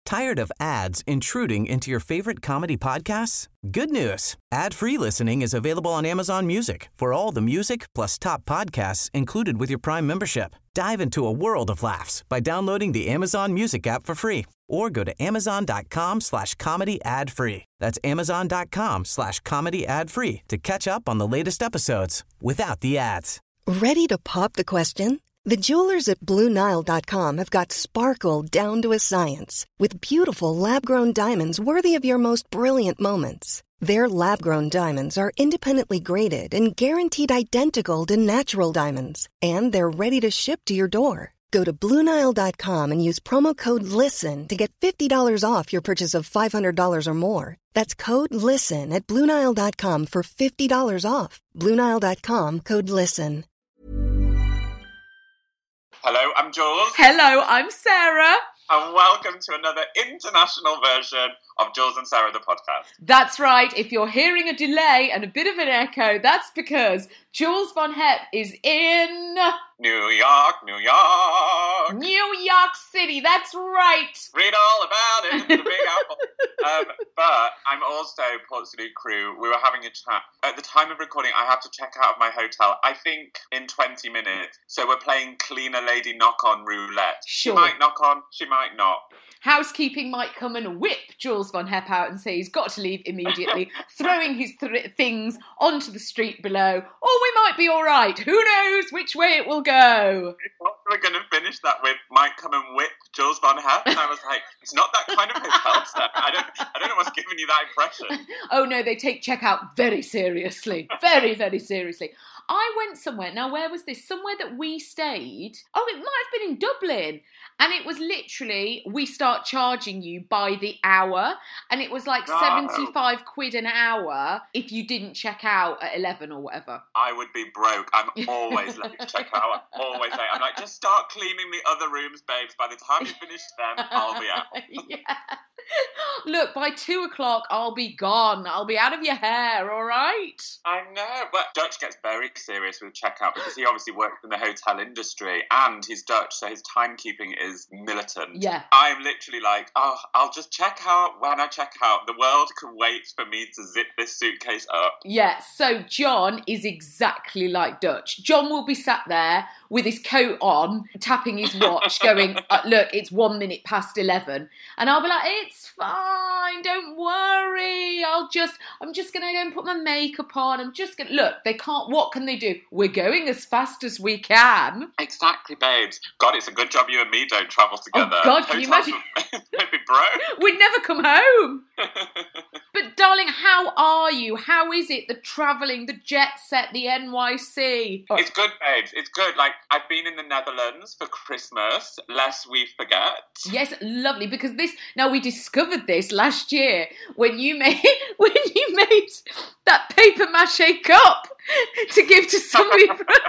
Tired of ads intruding into your favorite comedy podcasts? Good news. Ad-free listening is available on Amazon Music for all the music plus top podcasts included with your Prime membership. Dive into a world of laughs by downloading the Amazon Music app for free or go to amazon.com/comedy ad-free. That's amazon.com/comedy ad-free to catch up on the latest episodes without the ads. Ready to pop the question? The jewelers at BlueNile.com have got sparkle down to a science with beautiful lab-grown diamonds worthy of your most brilliant moments. Their lab-grown diamonds are independently graded and guaranteed identical to natural diamonds, and they're ready to ship to your door. Go to BlueNile.com and use promo code LISTEN to get $50 off your purchase of $500 or more. That's code LISTEN at BlueNile.com for $50 off. BlueNile.com, code LISTEN. Hello, I'm Jules. Hello, I'm Sarah. And welcome to another international version of Jules and Sarah, the podcast. That's right. If you're hearing a delay and a bit of an echo, that's because Jules Von Hep is in... New York. New York City, that's right. Read all about it in the Big Apple. But I'm also Portslade crew. We were having a chat. At the time of recording, I have to check out of my hotel, I think in 20 minutes. So we're playing Cleaner Lady Knock-On Roulette. Sure. She might knock on, she might not. Housekeeping might come and whip Jules Von Hep out and say he's got to leave immediately, throwing his things onto the street below. Or we might be all right. Who knows which way it will go? We're going to finish that with might come and whip Jules Von Hep. And I was like, it's not that kind of hotel stuff. I don't know what's giving you that impression. Oh no, they take checkout very seriously. Very, very seriously. I went somewhere, now where was this? Somewhere that we stayed. Oh, it might have been in Dublin. And it was literally, we start charging you by the hour. And it was like 75 quid an hour if you didn't check out at 11 or whatever. I would be broke. I'm always late to check out. I'm always late. I'm like, just start cleaning the other rooms, babes. By the time you finish them, I'll be out. Yeah. Look, by 2 o'clock, I'll be gone. I'll be out of your hair, all right? I know. But Dutch gets very serious with checkout because he obviously works in the hotel industry and he's Dutch, so his timekeeping is militant. Yeah. I'm literally like, oh, I'll just check out when I check out. The world can wait for me to zip this suitcase up. Yeah, so John is exactly like Dutch. John will be sat there with his coat on, tapping his watch, going, look, it's 1 minute past 11. And I'll be like, it's fine, don't worry. I'm just going to go and put my makeup on. Look, they can't, what can they do? We're going as fast as we can. Exactly, babes. God, it's a good job you and me don't travel together. Oh, God, can you imagine? They'd be broke. We'd never come home. But, darling, how are you? How is it, the travelling, the jet set, the NYC? It's good, babes. It's good. Like, I've been in the Netherlands for Christmas, lest we forget. Yes, lovely, because now we discovered this last year when you made that paper mache cup to give to somebody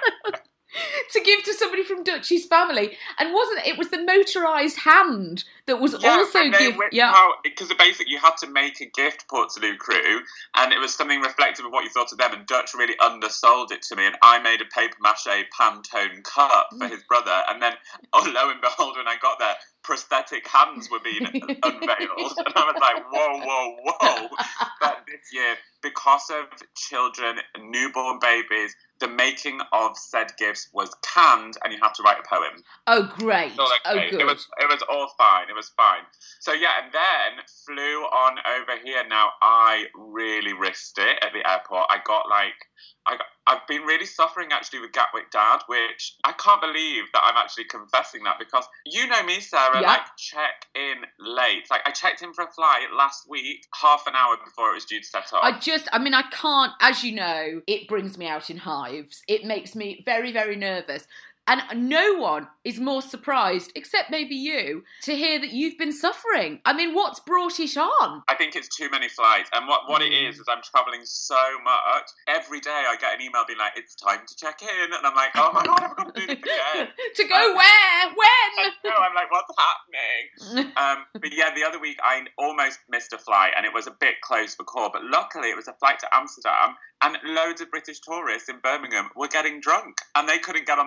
from Dutchie's family, and it was the motorised hand that was also given. Because basically you had to make a gift, Portslade crew, and it was something reflective of what you thought of them, and Dutch really undersold it to me, and I made a paper mache Pantone cup for his brother, and then, oh, lo and behold, when I got there, prosthetic hands were being unveiled, and I was like, whoa. But this year, because of children, newborn babies, the making of said gifts was canned, and you had to write a poem. Oh, great. So, good. It was all fine. It was fine. So, yeah, and then flew on over here. Now, I really risked it at the airport. I've been really suffering, actually, with Gatwick Dad, which I can't believe that I'm actually confessing that, because you know me, Sarah, check in late. Like, I checked in for a flight last week, half an hour before it was due to set off. I can't, as you know, it brings me out in hives. It makes me very, very nervous. And no one is more surprised, except maybe you, to hear that you've been suffering. I mean, what's brought it on? I think it's too many flights. And what it is I'm travelling so much. Every day I get an email being like, it's time to check in. And I'm like, oh my God, I've got to do this again. To go where? When? I'm like, what's happening? But yeah, the other week I almost missed a flight and it was a bit close for call. But luckily it was a flight to Amsterdam. And loads of British tourists in Birmingham were getting drunk and they couldn't get on the plane.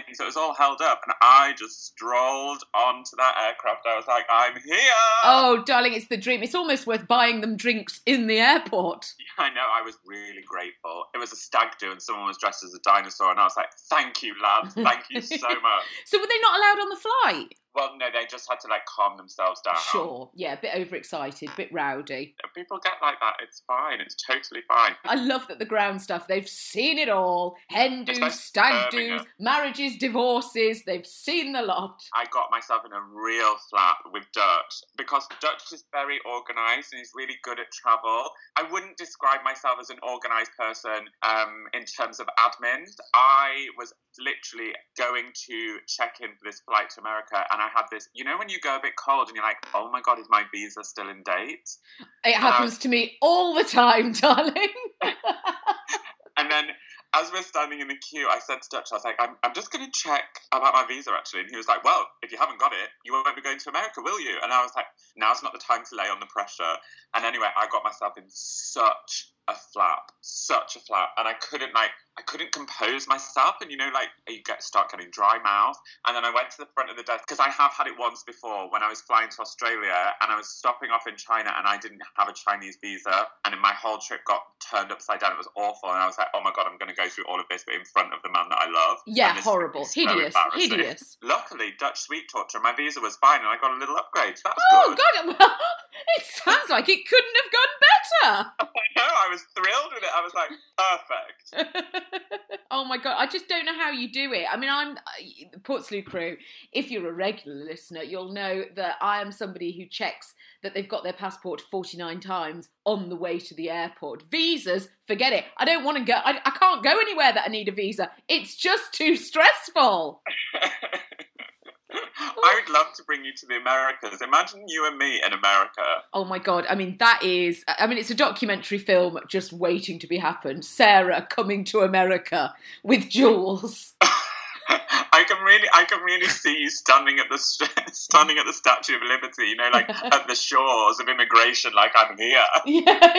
so it was all held up, and I just strolled onto that aircraft. I was like, I'm here! Oh, darling, it's the dream. It's almost worth buying them drinks in the airport. I know, I was really grateful. It was a stag do and someone was dressed as a dinosaur, and I was like, thank you, lads, thank you so much. So were they not allowed on the flight? Well, no, they just had to, like, calm themselves down. Sure, yeah, a bit overexcited, a bit rowdy. People get like that, it's fine, it's totally fine. I love that the ground stuff, they've seen it all. Hen do's, like stag do's, marriages, divorces, they've seen the lot. I got myself in a real flap with Dutch, because Dutch is very organised and he's really good at travel. I wouldn't describe myself as an organised person in terms of admin. I was literally going to check in for this flight to America, and I had this, you know when you go a bit cold and you're like, oh my God, is my visa still in date? It happens to me all the time, darling. And then as we're standing in the queue, I said to Dutch, I was like, I'm just going to check about my visa, actually. And he was like, well, if you haven't got it, you won't be going to America, will you? And I was like, now's not the time to lay on the pressure. And anyway, I got myself in such a flap. And I couldn't compose myself. And, you know, like, start getting dry mouth. And then I went to the front of the desk, because I have had it once before when I was flying to Australia, and I was stopping off in China, and I didn't have a Chinese visa. And my whole trip got turned upside down. It was awful. And I was like, oh my God, I'm going to go through all of this, but in front of the man that I love. Yeah, horrible. Hideous. Luckily, Dutch sweet torture, my visa was fine, and I got a little upgrade. So that's good. God, well, it sounds like it couldn't have gone better. I know, I was thrilled with it. I was like, perfect. Oh my God, I just don't know how you do it. I mean, I'm the Portslade crew. If you're a regular listener, you'll know that I am somebody who checks that they've got their passport 49 times on the way to the airport. Visas, forget it. I don't want to go. I can't go anywhere that I need a visa. It's just too stressful. I would love to bring you to the Americas. Imagine you and me in America. Oh my God. I mean, it's a documentary film just waiting to be happened. Sarah coming to America with Jules. I can really see you standing at the Statue of Liberty, you know, like at the shores of immigration, like I'm here. Yeah.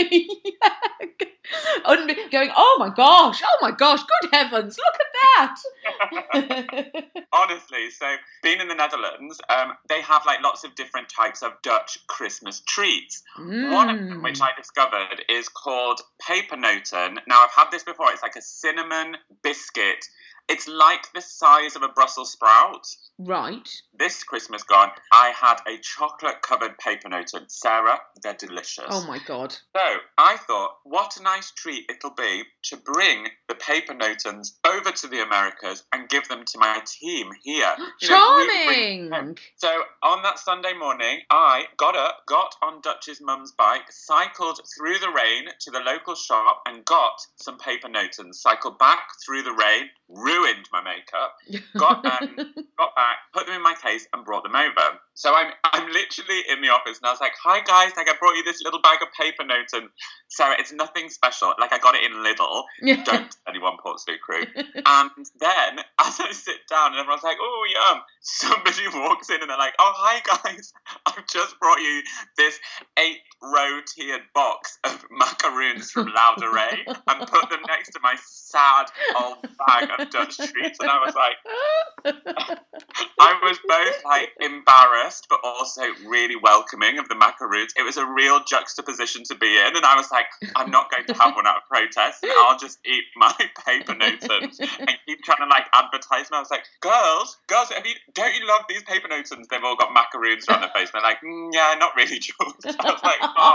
Going, oh my gosh, good heavens, look at that. Honestly, so being in the Netherlands, they have like lots of different types of Dutch Christmas treats. One of them, which I discovered, is called pepernoten. Now, I've had this before. It's like a cinnamon biscuit. It's like the size of a Brussels sprout. Right. This Christmas gone, I had a chocolate-covered pepernoten. Sarah, they're delicious. Oh, my God. So I thought, what a nice treat it'll be to bring the pepernotens over to the Americas and give them to my team here. Charming! So on that Sunday morning, I got up, got on Dutch's mum's bike, cycled through the rain to the local shop and got some pepernotens. Cycled back through the rain, ruined my makeup, got back, put them in my case and brought them over. So I'm literally in the office and I was like, hi guys, like I brought you this little bag of pepernoten. Sarah, it's nothing special. Like I got it in Lidl. Don't tell anyone, Portslade crew. And then as I sit down and everyone's like, oh yum, somebody walks in and they're like, oh hi guys, I've just brought you this 8-row tiered box of macaroons from Lauderay and put them next to my sad old bag of Dutch treats. And I was like, I was both like embarrassed but also really welcoming of the macaroons. It was a real juxtaposition to be in, and I was like, I'm not going to have one out of protest, and I'll just eat my pepernotens and keep trying to like advertise. And I was like, girls, don't you love these pepernotens? They've all got macaroons around their face. And they're like, yeah, not really, Jules. I was like,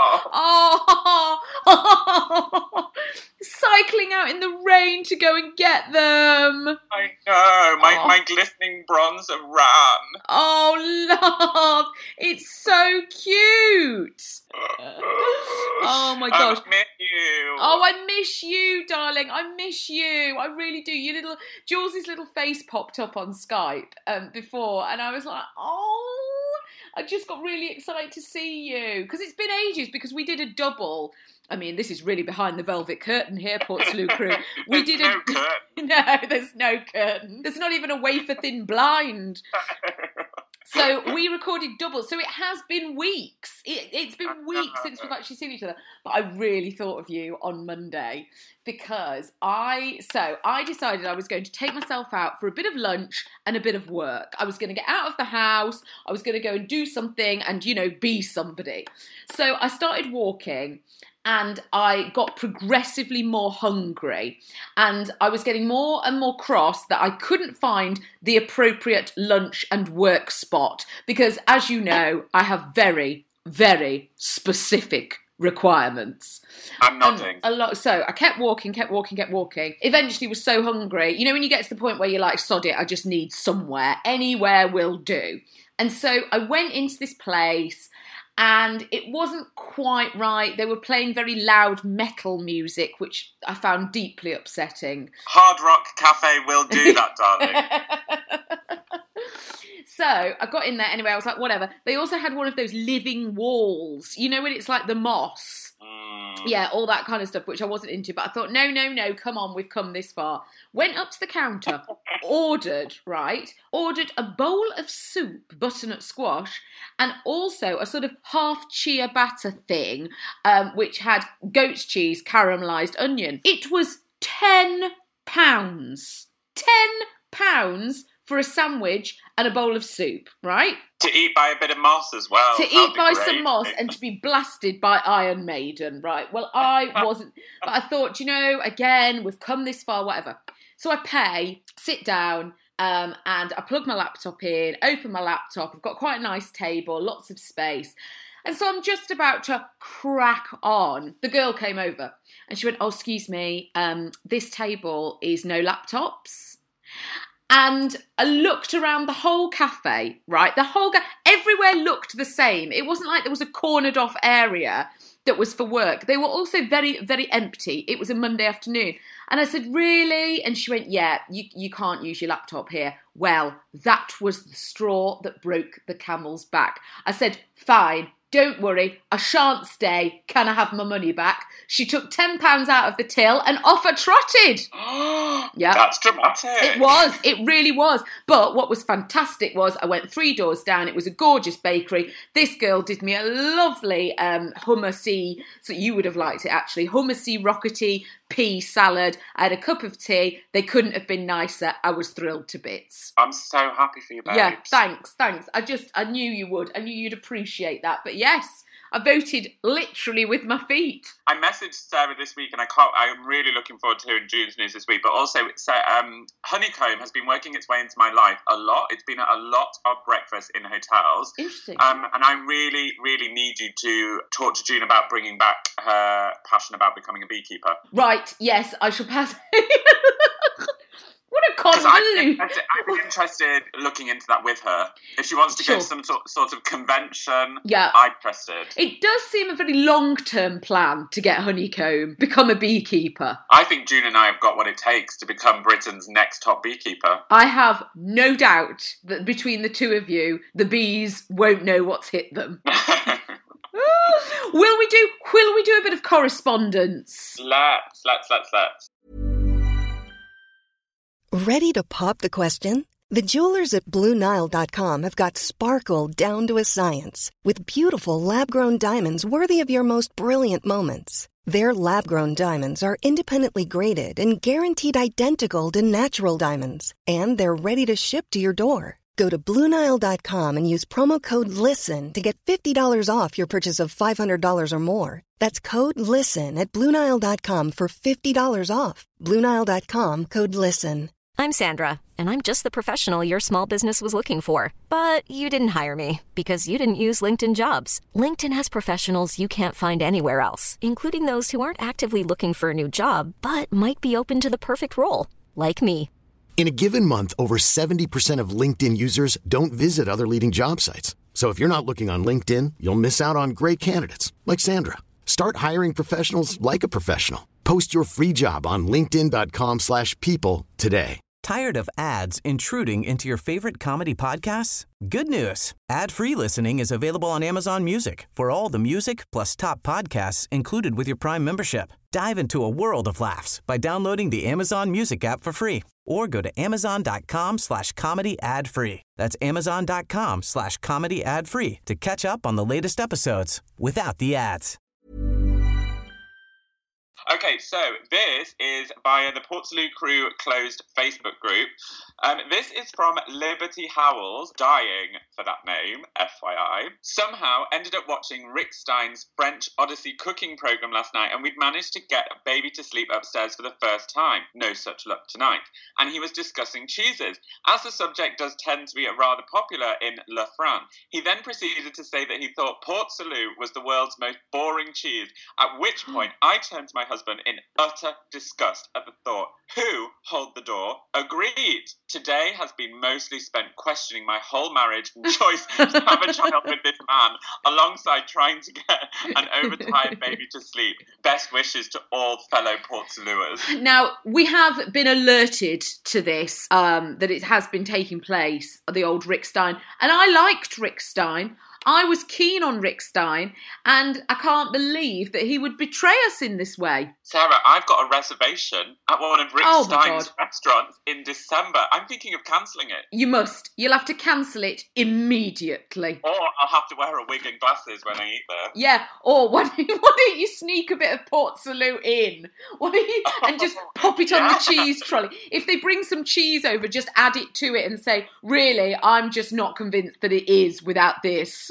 oh. Cycling out in the rain to go and get them. I know, my glistening bronze of ran. Oh, love, it's so cute. Oh my gosh. I miss you. Oh, I miss you, darling. I miss you. I really do. Jules' little face popped up on Skype before, and I was like, oh, I just got really excited to see you, because it's been ages, because we did a double. I mean, this is really behind the velvet curtain here, Portslade crew. We did no curtain. No, there's no curtain. There's not even a wafer-thin blind. So we recorded double. So it has been weeks. It's been weeks since we've actually seen each other. But I really thought of you on Monday because I decided I was going to take myself out for a bit of lunch and a bit of work. I was going to get out of the house. I was going to go and do something and, be somebody. So I started walking and I got progressively more hungry and I was getting more and more cross that I couldn't find the appropriate lunch and work spot because, as you know, I have very, very specific requirements. I'm nodding. A lot. So I kept walking. Eventually was so hungry. When you get to the point where you're like, sod it, I just need somewhere. Anywhere will do. And so I went into this place and it wasn't quite right. They were playing very loud metal music, which I found deeply upsetting. Hard Rock Cafe will do that, darling. So I got in there anyway. I was like, whatever. They also had one of those living walls, when it's like the moss. Yeah, all that kind of stuff, which I wasn't into. But I thought, no, come on, we've come this far. Went up to the counter, ordered a bowl of soup, butternut squash, and also a sort of half ciabatta thing, which had goat's cheese, caramelised onion. It was £10. £10 for a sandwich and a bowl of soup, right? To eat by a bit of moss as well. To eat by some moss and to be blasted by Iron Maiden, right? Well, I wasn't. But I thought, again, we've come this far, whatever. So I pay, sit down, and I plug my laptop in, open my laptop. I've got quite a nice table, lots of space. And so I'm just about to crack on. The girl came over and she went, oh, excuse me, this table is no laptops. And I looked around the whole cafe, right? Everywhere looked the same. It wasn't like there was a cornered off area that was for work. They were also very, very empty. It was a Monday afternoon. And I said, really? And she went, yeah, you can't use your laptop here. Well, that was the straw that broke the camel's back. I said, fine. Don't worry, I shan't stay. Can I have my money back? She took £10 out of the till and off I trotted. Yeah, that's dramatic. It was. It really was. But what was fantastic was I went 3 doors down. It was a gorgeous bakery. This girl did me a lovely hummusy, so you would have liked it actually, hummusy, rockety pea salad. I had a cup of tea. They couldn't have been nicer. I was thrilled to bits. I'm so happy for you, babes. Yeah, thanks. I knew you would. I knew you'd appreciate that. But yes, I voted literally with my feet. I messaged Sarah this week and I'm really looking forward to hearing June's news this week. But also, honeycomb has been working its way into my life a lot. It's been at a lot of breakfast in hotels. Interesting. And I really, really need you to talk to June about bringing back her passion about becoming a beekeeper. Right, yes, I shall pass. What a convoluted. I'd be interested looking into that with her. If she wants to go to some sort of convention, yeah, I'm interested. It does seem a very long-term plan to get honeycomb, become a beekeeper. I think June and I have got what it takes to become Britain's next top beekeeper. I have no doubt that between the two of you, the bees won't know what's hit them. Will we do a bit of correspondence? Let's. Ready to pop the question? The jewelers at BlueNile.com have got sparkle down to a science with beautiful lab-grown diamonds worthy of your most brilliant moments. Their lab-grown diamonds are independently graded and guaranteed identical to natural diamonds, and they're ready to ship to your door. Go to BlueNile.com and use promo code LISTEN to get $50 off your purchase of $500 or more. That's code LISTEN at BlueNile.com for $50 off. BlueNile.com, code LISTEN. I'm Sandra, and I'm just the professional your small business was looking for. But you didn't hire me because you didn't use LinkedIn Jobs. LinkedIn has professionals you can't find anywhere else, including those who aren't actively looking for a new job, but might be open to the perfect role, like me. In a given month, over 70% of LinkedIn users don't visit other leading job sites. So if you're not looking on LinkedIn, you'll miss out on great candidates like Sandra. Start hiring professionals like a professional. Post your free job on linkedin.com/people today. Tired of ads intruding into your favorite comedy podcasts? Good news. Ad-free listening is available on Amazon Music for all the music plus top podcasts included with your Prime membership. Dive into a world of laughs by downloading the Amazon Music app for free or go to amazon.com/comedy ad-free. That's amazon.com/comedy ad-free to catch up on the latest episodes without the ads. Okay, so this is via the Portslade Crew closed Facebook group. This is from Liberty Howells, dying for that name, FYI. Somehow ended up watching Rick Stein's French Odyssey cooking program last night, and we'd managed to get baby to sleep upstairs for the first time. No such luck tonight. And he was discussing cheeses, as the subject does tend to be rather popular in La France. He then proceeded to say that he thought Port Salut was the world's most boring cheese, at which point I turned to my husband in utter disgust at the thought. Who, hold the door, agreed. Today has been mostly spent questioning my whole marriage and choice to have a child with this man, alongside trying to get an overtired baby to sleep. Best wishes to all fellow Port Saluters. Now, we have been alerted to this, that it has been taking place, the old Rick Stein, and I liked Rick Stein. I was keen on Rick Stein, and I can't believe that he would betray us in this way. Sarah, I've got a reservation at one of Rick Stein's restaurants in December. I'm thinking of cancelling it. You must. You'll have to cancel it immediately. Or I'll have to wear a wig and glasses when I eat there. Yeah, or why don't you sneak a bit of Port Salut in? And just pop it on the cheese trolley. If they bring some cheese over, just add it to it and say, really, I'm just not convinced that it is without this.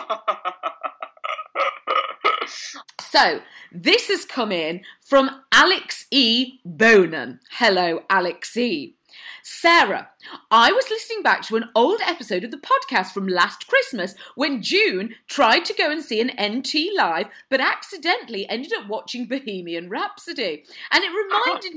So, this has come in from Alex E. Bonan. Hello, Alex E. Sarah, I was listening back to an old episode of the podcast from last Christmas when June tried to go and see an NT live but accidentally ended up watching Bohemian Rhapsody. And it reminded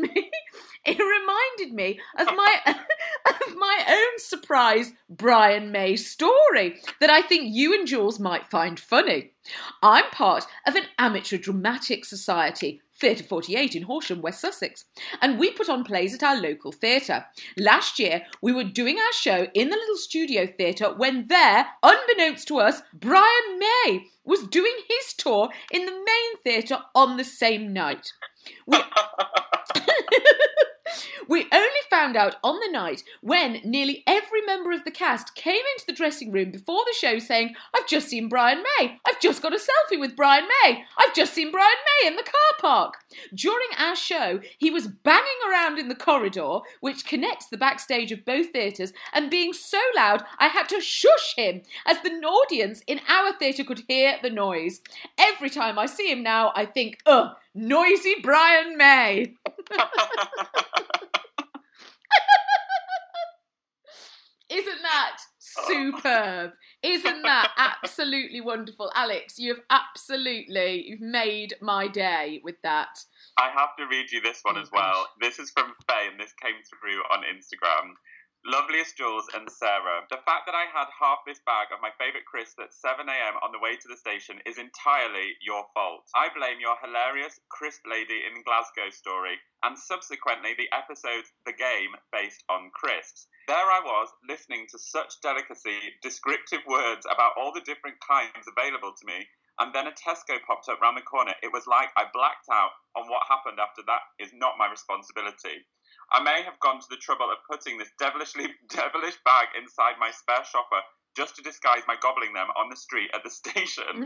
me of my own surprise Brian May story that I think you and Jules might find funny. I'm part of an amateur dramatic society, Theatre 48 in Horsham, West Sussex, and we put on plays at our local theatre. Last year, we were doing our show in the little studio theatre when there, unbeknownst to us, Brian May was doing his tour in the main theatre on the same night. We only found out on the night when nearly every member of the cast came into the dressing room before the show saying, I've just seen Brian May. I've just got a selfie with Brian May. I've just seen Brian May in the car park. During our show, he was banging around in the corridor, which connects the backstage of both theatres, and being so loud, I had to shush him, as the audience in our theatre could hear the noise. Every time I see him now, I think, ugh, noisy Brian May. Isn't that superb? Isn't that absolutely wonderful? Alex, you've made my day with that. I have to read you this one as well. This is from Faye, and this came through on Instagram. Loveliest Jules and Sarah, the fact that I had half this bag of my favourite crisps at 7 a.m. on the way to the station is entirely your fault. I blame your hilarious crisp lady in Glasgow story, and subsequently the episode The Game based on crisps. There I was, listening to such delicacy, descriptive words about all the different kinds available to me, and then a Tesco popped up round the corner. It was like I blacked out on what happened after that is not my responsibility. I may have gone to the trouble of putting this devilish bag inside my spare shopper just to disguise my gobbling them on the street at the station.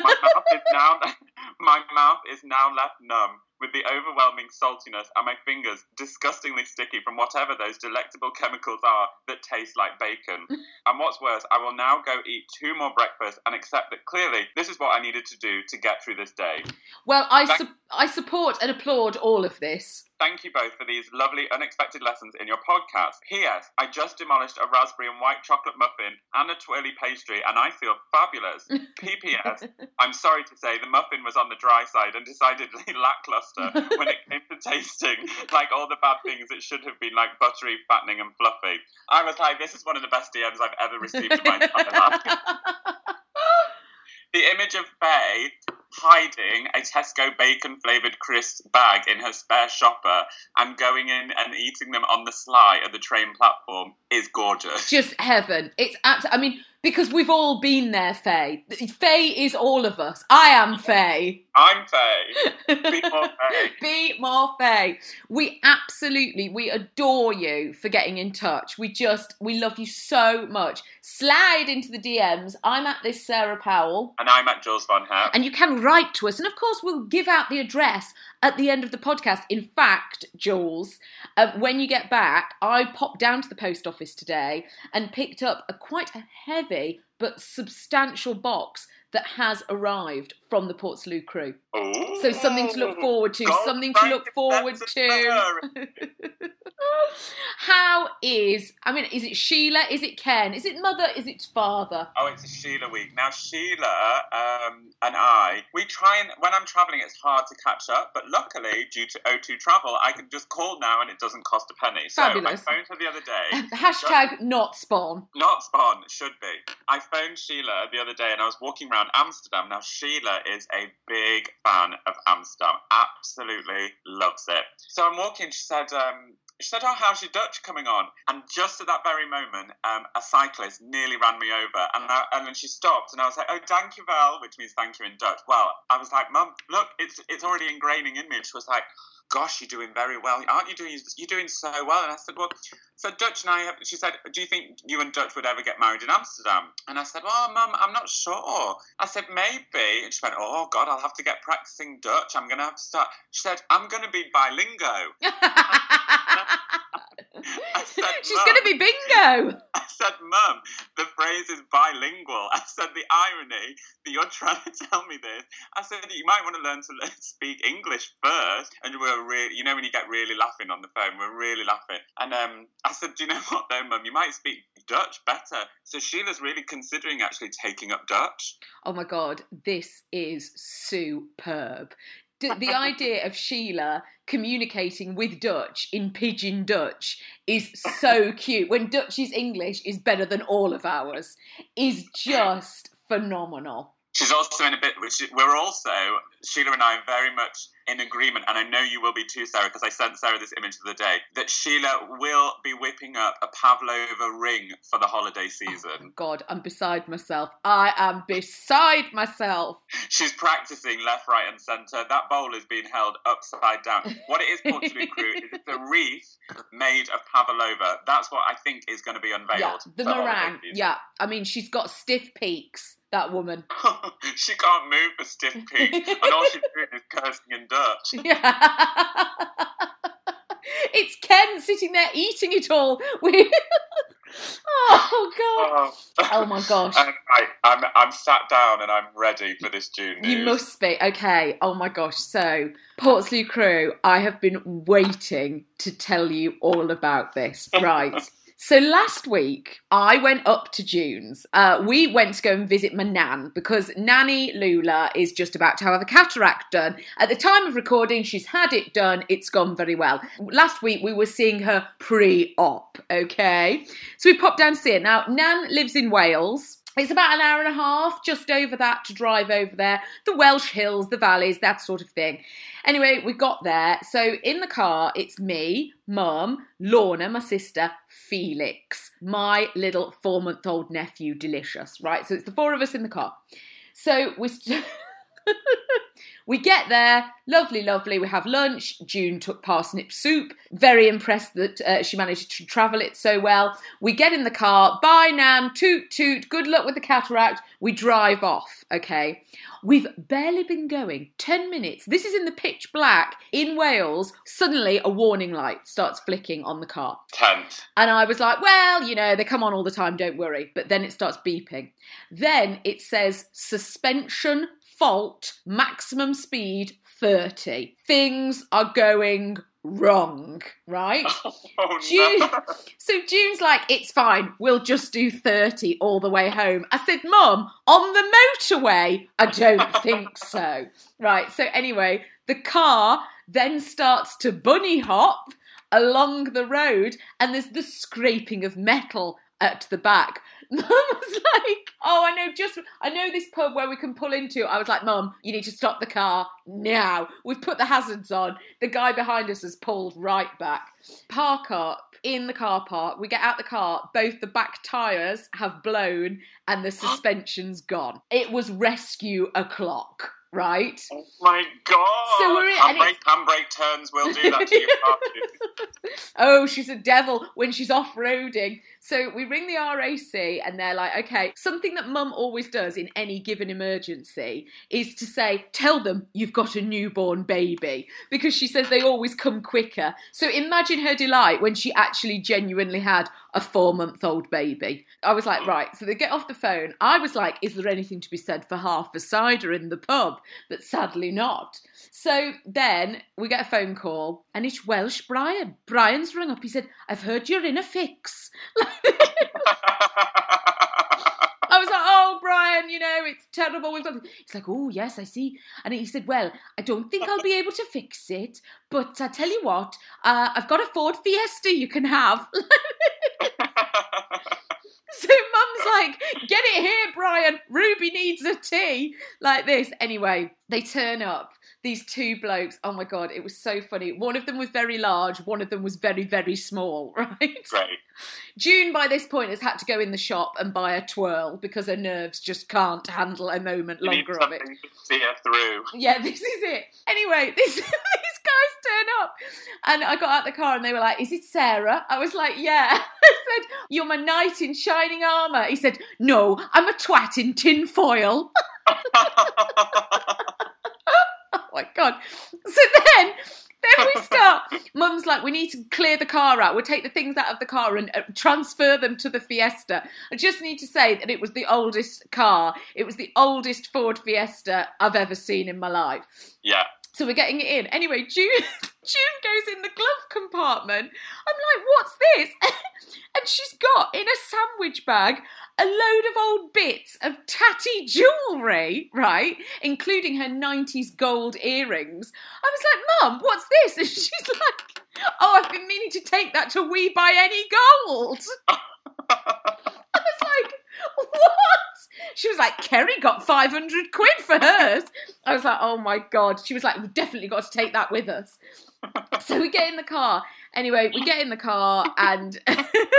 My mouth is now left numb with the overwhelming saltiness and my fingers disgustingly sticky from whatever those delectable chemicals are that taste like bacon. And what's worse, I will now go eat 2 more breakfasts and accept that clearly this is what I needed to do to get through this day. Well, I support and applaud all of this. Thank you both for these lovely unexpected lessons in your podcast. P.S. I just demolished a raspberry and white chocolate muffin and a twirly pastry and I feel fabulous. P.P.S. I'm sorry to say the muffin was on the dry side and decidedly lackluster when it came to tasting, like all the bad things it should have been, like buttery, fattening and fluffy. I was like, this is one of the best DMs I've ever received in my entire life. The image of Faye hiding a Tesco bacon-flavoured crisp bag in her spare shopper and going in and eating them on the sly at the train platform is gorgeous. Just heaven. It's Because we've all been there, Faye. Faye is all of us. I am Faye. I'm Faye. Be more Faye. Be more Faye. We adore you for getting in touch. We love you so much. Slide into the DMs. I'm at this Sarah Powell. And I'm at Jules Von Hep. And you can write to us. And of course, we'll give out the address at the end of the podcast. In fact, Jules, when you get back, I popped down to the post office today and picked up quite a heavy but substantial box that has arrived from the Portslade crew. Ooh, so something to look forward to. Something to look forward to. Is it Sheila? Is it Ken? Is it mother? Is it father? Oh, it's a Sheila week. Now, Sheila and I, we try and, when I'm travelling, it's hard to catch up, but luckily, due to O2 Travel, I can just call now and it doesn't cost a penny. Fabulous. So I phoned her the other day. Hashtag not spawn. Not spawn, should be. I phoned Sheila the other day and I was walking around Amsterdam. Now, Sheila is a big fan of Amsterdam. Absolutely loves it. So I'm walking, she said, oh, how's your Dutch coming on? And just at that very moment, a cyclist nearly ran me over. And then she stopped and I was like, oh, dank je wel, which means thank you in Dutch. Well, I was like, Mum, look, it's already ingraining in me. And she was like, gosh, you're doing very well. Aren't you you're doing so well? And I said, well, so Dutch and I have, she said, do you think you and Dutch would ever get married in Amsterdam? And I said, well, Mum, I'm not sure. I said, maybe. And she went, oh, God, I'll have to get practicing Dutch. I'm going to have to start. She said, I'm going to be bilingo. I said, she's going to be bingo. I said, Mum, the phrase is bilingual. I said, the irony that you're trying to tell me this. I said, you might want to learn to speak English first. And we're really, you know, when you get really laughing on the phone, we're really laughing. And I said, do you know what though, Mum? You might speak Dutch better. So Sheila's really considering actually taking up Dutch. Oh my God, this is superb. The idea of Sheila communicating with Dutch in pidgin Dutch is so cute. When Dutch's English is better than all of ours, is just phenomenal. She's also in a bit, which we're also, Sheila and I are very much in agreement, and I know you will be too, Sarah, because I sent Sarah this image the other day, that Sheila will be whipping up a Pavlova ring for the holiday season. Oh, God, I'm beside myself. I am beside myself. She's practicing left, right and centre. That bowl is being held upside down. What it is, Portslade crew, is it's a wreath made of Pavlova. That's what I think is going to be unveiled. Yeah, the meringue. Yeah, I mean, she's got stiff peaks, that woman. She can't move for stiff peaks, and all she's doing is cursing in Dutch. Yeah. It's Ken sitting there eating it all. Oh, God. Oh, my gosh. I'm sat down and I'm ready for this June news. You must be. Okay. Oh, my gosh. So, Portslade crew, I have been waiting to tell you all about this. Right. So last week, I went up to June's. We went to go and visit my nan because Nanny Lula is just about to have a cataract done. At the time of recording, she's had it done. It's gone very well. Last week, we were seeing her pre-op, okay? So we popped down to see her. Now, Nan lives in Wales. It's about an hour and a half, just over that, to drive over there. The Welsh hills, the valleys, that sort of thing. Anyway, we got there. So in the car, it's me, Mum, Lorna, my sister, Felix, my little 4-month-old nephew, Delicious, right? So it's the four of us in the car. So we get there, lovely, we have lunch. June took parsnip soup, very impressed that she managed to travel it so well. We get in the car, bye Nan, toot toot, good luck with the cataract. We drive off, okay? We've barely been going 10 minutes. This is in the pitch black in Wales. Suddenly a warning light starts flicking on the car. Tense. And I was like, well, you know, they come on all the time, don't worry. But then it starts beeping. Then it says suspension fault, maximum speed 30. Things are going wrong, right? Oh, no. So June's like, it's fine, we'll just do 30 all the way home. I said, Mum, on the motorway? I don't think so. Right, so anyway, the car then starts to bunny hop along the road and there's the scraping of metal at the back. Mum was like, oh, I know this pub where we can pull into. I was like, Mum, you need to stop the car now. We've put the hazards on. The guy behind us has pulled right back. Park up. in the car park. We get out the car. Both the back tyres have blown and the suspension's gone. It was rescue o'clock. Right? Oh my God! So we're in, handbrake turns will do that to your car. Oh, she's a devil when she's off-roading. So we ring the RAC and they're like, okay, something that Mum always does in any given emergency is to say, tell them you've got a newborn baby, because she says they always come quicker. So imagine her delight when she actually genuinely had a 4-month-old baby. I was like, right. So they get off the phone. I was like, is there anything to be said for half a cider in the pub? But sadly not. So then we get a phone call and it's Welsh Brian. Brian's rung up. He said, I've heard you're in a fix. I was like, oh, Brian, you know, it's terrible. He's like, oh, yes, I see. And he said, well, I don't think I'll be able to fix it, but I tell you what, I've got a Ford Fiesta you can have. So Mum's like, get it here, Brian. Ruby needs a tea. Like this. Anyway, they turn up. These two blokes. Oh, my God. It was so funny. One of them was very large. One of them was very, very small, right? Great. June, by this point, has had to go in the shop and buy a twirl because her nerves just can't handle a moment longer of it. To see her through. Yeah, this is it. Anyway, these guys turn up. And I got out the car and they were like, is it Sarah? I was like, yeah. I said, you're my knight in shining armour. He said, no, I'm a twat in tin foil. Oh my God. So then we start. Mum's like, we need to clear the car out. We'll take the things out of the car and transfer them to the Fiesta. I just need to say that it was the oldest car. It was the oldest Ford Fiesta I've ever seen in my life. Yeah. So we're getting it in. Anyway, June goes in the glove compartment. I'm like, what's this? And she's got in a sandwich bag a load of old bits of tatty jewellery, right? Including her 90s gold earrings. I was like, Mum, what's this? And she's like, oh, I've been meaning to take that to We Buy Any Gold. I was like, what? She was like, Kerry got 500 quid for hers. I was like, oh my God. She was like, we've definitely got to take that with us. So we get in the car. Anyway, we get in the car and we're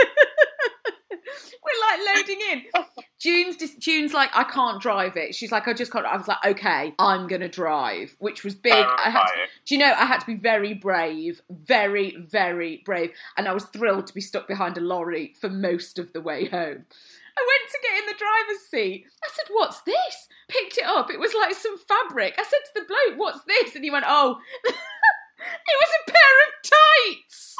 like loading in. June's like, I can't drive it. She's like, I just can't. I was like, okay, I'm going to drive, which was big. Do you know, I had to be very brave, very, very brave. And I was thrilled to be stuck behind a lorry for most of the way home. I went to get in the driver's seat. I said, what's this? Picked it up. It was like some fabric. I said to the bloke, what's this? And he went, oh, it was a pair of tights.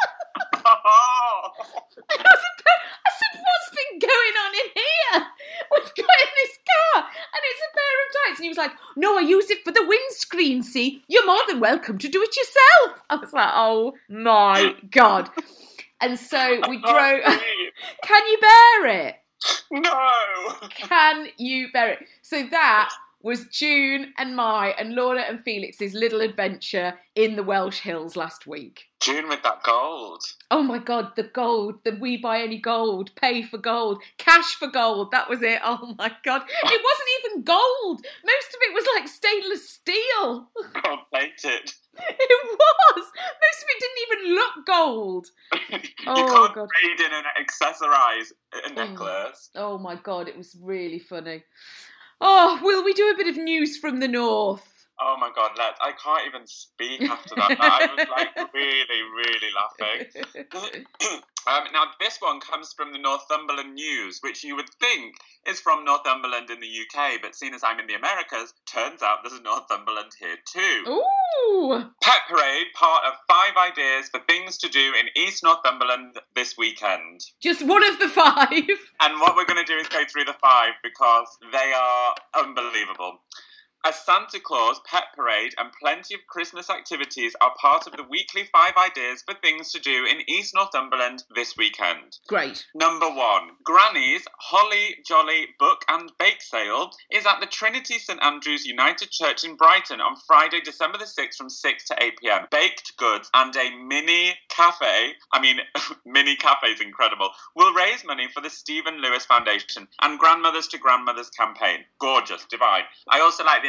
I said, what's been going on in here? We've got in this car and it's a pair of tights. And he was like, no, I use it for the windscreen, see? You're more than welcome to do it yourself. I was like, oh my God. And so we drove. Can you bear it? No! Can you bear it? So that was June and Laura and Felix's little adventure in the Welsh Hills last week. June with that gold. Oh my God, the gold, the We Buy Any Gold, pay for gold, cash for gold, that was it. Oh my God. It wasn't even gold. Most of it was like stainless steel. Gold plated. It was. Most of it didn't even look gold. You can't trade in and accessorise a necklace. Oh my God, it was really funny. Oh, will we do a bit of news from the north? Oh my God, I can't even speak after that. I was like really, really laughing. Now, this one comes from the Northumberland News, which you would think is from Northumberland in the UK, but seeing as I'm in the Americas, turns out there's a Northumberland here too. Ooh! Pet Parade, part of 5 ideas for things to do in East Northumberland this weekend. Just one of the 5. And what we're going to do is go through the 5 because they are unbelievable. A Santa Claus pet parade and plenty of Christmas activities are part of the weekly 5 ideas for things to do in East Northumberland this weekend. Great. Number 1. Granny's Holly Jolly Book and Bake Sale is at the Trinity St Andrews United Church in Brighton on Friday, December the 6th from 6 to 8 p.m. Baked goods and a mini cafe, mini cafe is incredible, will raise money for the Stephen Lewis Foundation and Grandmothers to Grandmothers campaign. Gorgeous, divine. I also like the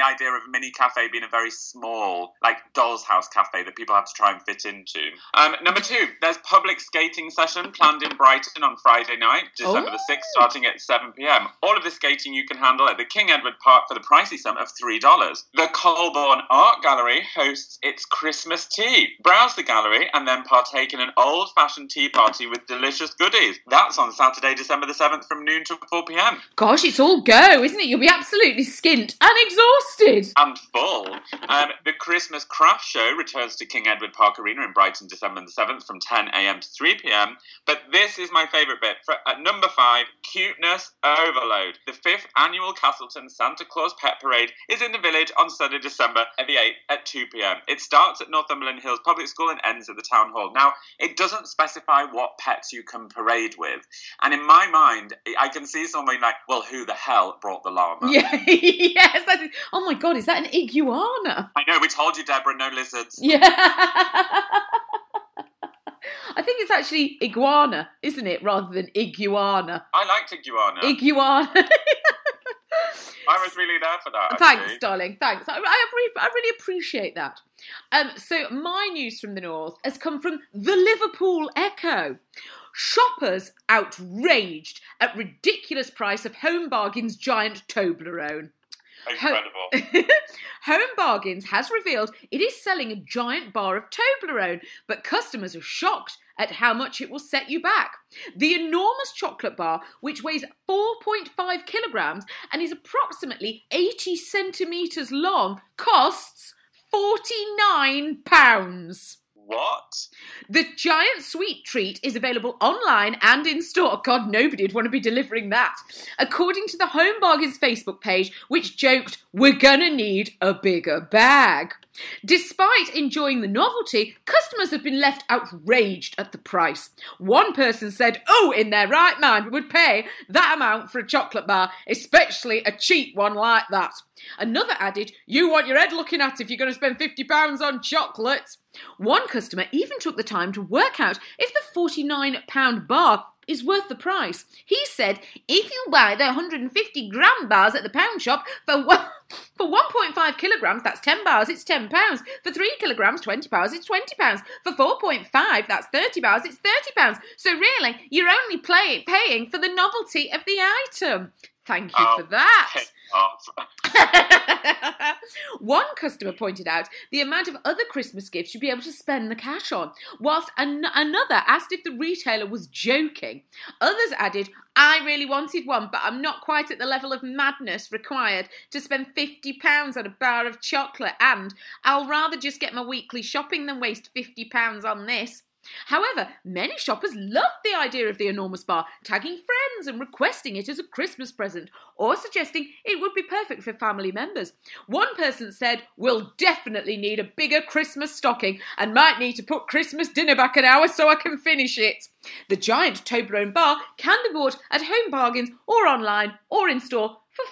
idea of a mini cafe being a very small, like doll's house cafe that people have to try and fit into. Number 2, there's public skating session planned in Brighton on Friday night, December the 6th, starting at 7 p.m. All of the skating you can handle at the King Edward Park for the pricey sum of $3. The Colborne Art Gallery hosts its Christmas tea. Browse the gallery and then partake in an old-fashioned tea party with delicious goodies. That's on Saturday, December the 7th from noon to 4 p.m. Gosh, it's all go, isn't it? You'll be absolutely skint and exhausted. And full. The Christmas Craft Show returns to King Edward Park Arena in Brighton, December the 7th from 10 a.m. to 3 p.m. But this is my favourite bit. At number 5, cuteness overload. The 5th annual Castleton Santa Claus Pet Parade is in the village on Sunday, December the 8th at 2 p.m. It starts at Northumberland Hills Public School and ends at the Town Hall. Now, it doesn't specify what pets you can parade with. And in my mind, I can see someone like, well, who the hell brought the llama? Yeah, yes. That's it. Oh my God, is that an iguana? I know, we told you, Deborah, no lizards. Yeah. I think it's actually iguana, isn't it, rather than iguana? I liked iguana. Iguana. I was really there for that, actually. Thanks, darling, thanks. I really appreciate that. So my news from the north has come from the Liverpool Echo. Shoppers outraged at ridiculous price of Home Bargains giant Toblerone. Incredible. Home Bargains has revealed it is selling a giant bar of Toblerone, but customers are shocked at how much it will set you back. The enormous chocolate bar, which weighs 4.5 kilograms and is approximately 80 centimetres long, costs £49. What? The giant sweet treat is available online and in store. God, nobody'd want to be delivering that. According to the Home Bargains Facebook page, which joked, "We're gonna need a bigger bag." Despite enjoying the novelty, customers have been left outraged at the price. One person said, "Oh, in their right mind would pay that amount for a chocolate bar, especially a cheap one like that." Another added, "You want your head looking at if you're going to spend £50 on chocolate." One customer even took the time to work out if the £49 bar is worth the price. He said, "If you buy the 150-gram bars at the pound shop for 1.5 kilograms, that's 10 bars, it's £10. For 3 kilograms, 20 bars, it's £20. For 4.5, that's 30 bars, it's £30. So really, you're only paying for the novelty of the item." Thank you for that. One customer pointed out the amount of other Christmas gifts you'd be able to spend the cash on, whilst another asked if the retailer was joking. Others added, "I really wanted one, but I'm not quite at the level of madness required to spend £50 on a bar of chocolate, and I'll rather just get my weekly shopping than waste £50 on this." However, many shoppers loved the idea of the enormous bar, tagging friends and requesting it as a Christmas present, or suggesting it would be perfect for family members. One person said, "We'll definitely need a bigger Christmas stocking and might need to put Christmas dinner back an hour so I can finish it." The giant Toblerone bar can be bought at Home Bargains or online or in store for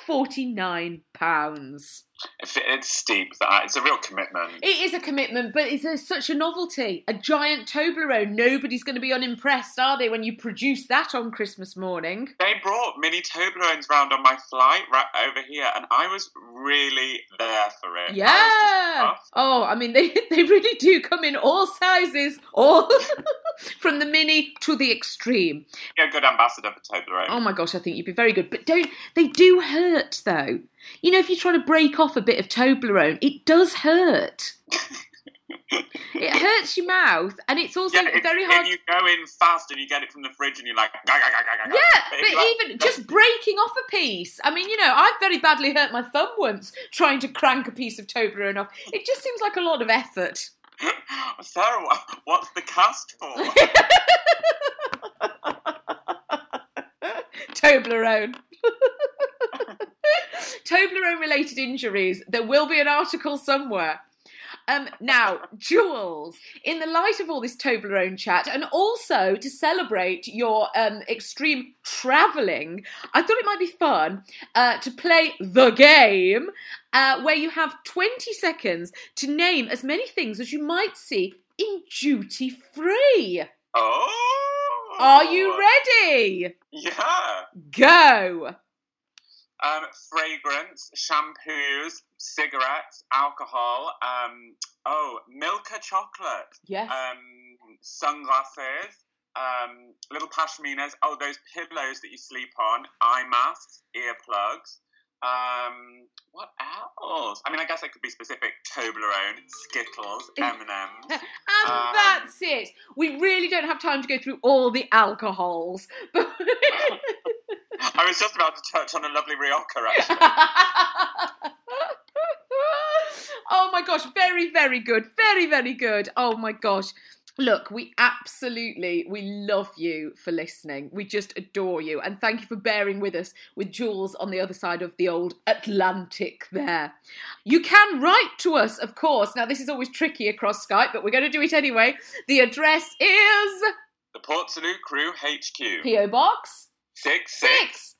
£49. It's steep, that. It's a real commitment. It is a commitment, but it's such a novelty. A giant Toblerone. Nobody's going to be unimpressed, are they, when you produce that on Christmas morning? They brought mini Toblerones round on my flight right over here, and I was really there for it. Yeah. Oh, I mean, they really do come in all sizes, all from the mini to the extreme. You're a good ambassador for Toblerone. Oh my gosh, I think you'd be very good. But they do hurt, though. You know, if you're trying to break off a bit of Toblerone, it does hurt. It hurts your mouth, and it's also very hard. If you go in fast and you get it from the fridge and you're like, yeah, but even just breaking off a piece. I mean, you know, I've very badly hurt my thumb once trying to crank a piece of Toblerone off. It just seems like a lot of effort. Sarah, what's the cast for? Toblerone. Toblerone-related injuries. There will be an article somewhere. Now, Jules, in the light of all this Toblerone chat, and also to celebrate your extreme travelling, I thought it might be fun to play the game where you have 20 seconds to name as many things as you might see in duty free. Oh! Are you ready? Yeah. Go. Fragrance, shampoos, cigarettes, alcohol, Milka chocolate. Yes. Sunglasses, little pashminas, those pillows that you sleep on, eye masks, earplugs. What else? I mean, I guess it could be specific. Toblerone, Skittles, M&Ms. And that's it. We really don't have time to go through all the alcohols. I was just about to touch on a lovely Rioja, actually. Oh my gosh, very, very good. Very, very good. Oh my gosh. Look, we love you for listening. We just adore you. And thank you for bearing with us with Jules on the other side of the old Atlantic there. You can write to us, of course. Now, this is always tricky across Skype, but we're going to do it anyway. The address is... The Port Salut Crew HQ. P.O. Box? 66.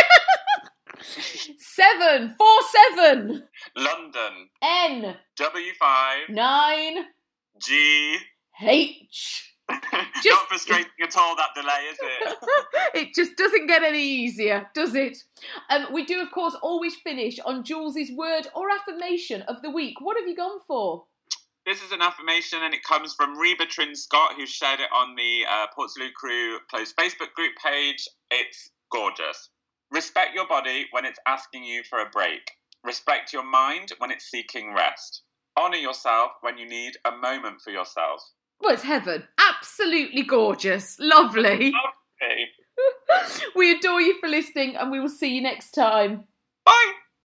747. London. N. W5. 9. G. H. Not frustrating at all, that delay, is it? It just doesn't get any easier, does it? We do, of course, always finish on Jules's word or affirmation of the week. What have you gone for? This is an affirmation, and it comes from Reba Trin Scott, who shared it on the Port Salut Crew closed Facebook group page. It's gorgeous. Respect your body when it's asking you for a break. Respect your mind when it's seeking rest. Honour yourself when you need a moment for yourself. Well, it's heaven. Absolutely gorgeous. Lovely. Okay. We adore you for listening, and we will see you next time. Bye.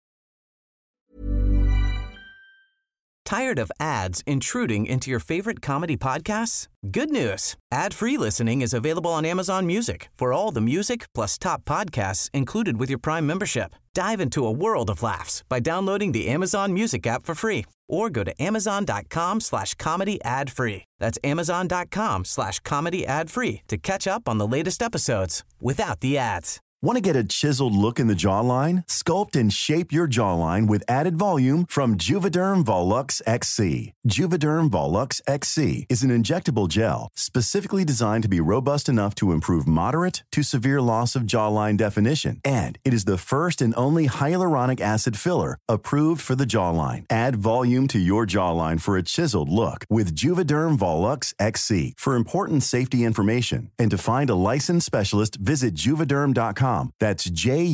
Tired of ads intruding into your favorite comedy podcasts? Good news. Ad-free listening is available on Amazon Music for all the music plus top podcasts included with your Prime membership. Dive into a world of laughs by downloading the Amazon Music app for free or go to amazon.com/comedy ad-free. That's amazon.com/comedy ad-free to catch up on the latest episodes without the ads. Want to get a chiseled look in the jawline? Sculpt and shape your jawline with added volume from Juvederm Volux XC. Juvederm Volux XC is an injectable gel specifically designed to be robust enough to improve moderate to severe loss of jawline definition. And it is the first and only hyaluronic acid filler approved for the jawline. Add volume to your jawline for a chiseled look with Juvederm Volux XC. For important safety information and to find a licensed specialist, visit Juvederm.com. That's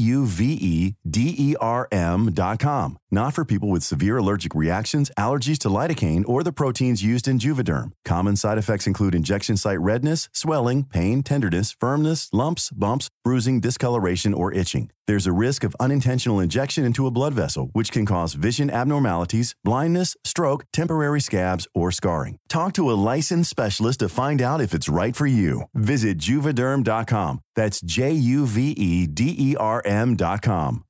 Juvederm.com. Not for people with severe allergic reactions, allergies to lidocaine, or the proteins used in Juvederm. Common side effects include injection site redness, swelling, pain, tenderness, firmness, lumps, bumps, bruising, discoloration, or itching. There's a risk of unintentional injection into a blood vessel, which can cause vision abnormalities, blindness, stroke, temporary scabs, or scarring. Talk to a licensed specialist to find out if it's right for you. Visit Juvederm.com. That's Juvederm.com.